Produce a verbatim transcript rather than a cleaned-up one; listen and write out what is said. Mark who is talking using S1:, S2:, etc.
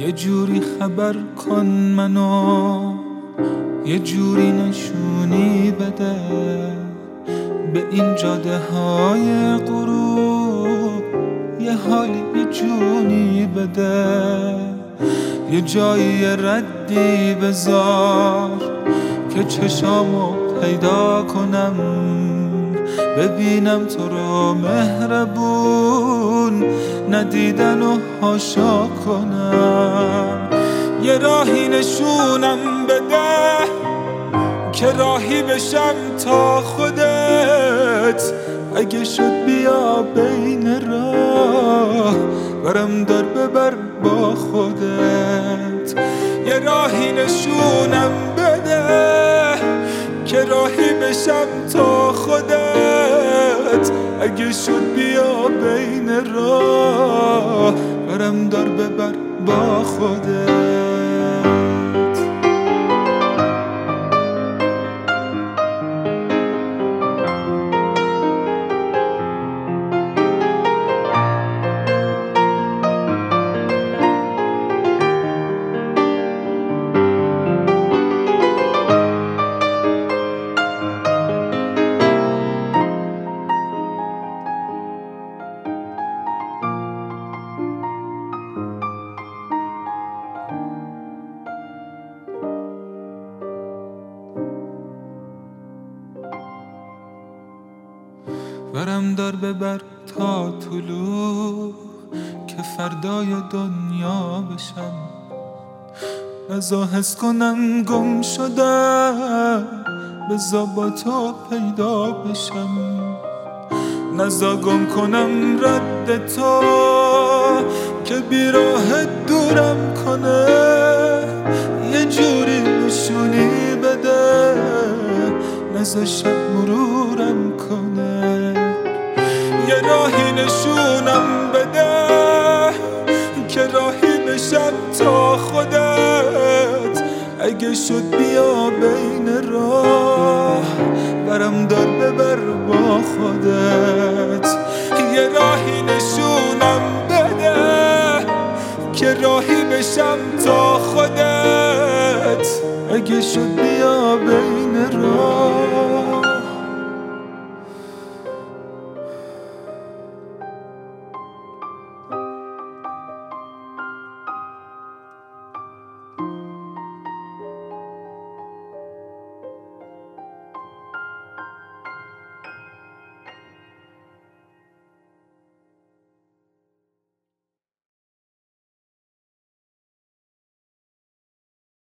S1: یه جوری خبر کن منو، یه جوری نشونی بده به این جاده های غروب، یه حالی یه جونی بده، یه جایی ردی بذار که چشامو پیدا کنم، ببینم تو رو مهربون، ندیدن و حاشا کنم. یه راهی نشونم بده که راهی بشم تا خودت، اگه شد بیا بین راه برم دار ببر با خودت. یه راهی نشونم بده که راهی بشم تا خودت، اگه شد بیا بین راه برم دار ببر با خودت. برم دار ببر تا طلوع که فردای دنیا بشم، نزا حس کنم گم شدم بزا با تو پیدا بشم، نزا گم کنم رد تو که بیراه دورم کنه، یه جوری نشونی بده نزا شب مرورم کنه. یه راهی نشونم بده که راهی بشم تا خودت، اگه شد بیا بین راه برم دار ببر با خودت. یه راهی نشونم بده که راهی بشم تا خودت، اگه شد بیا بین راه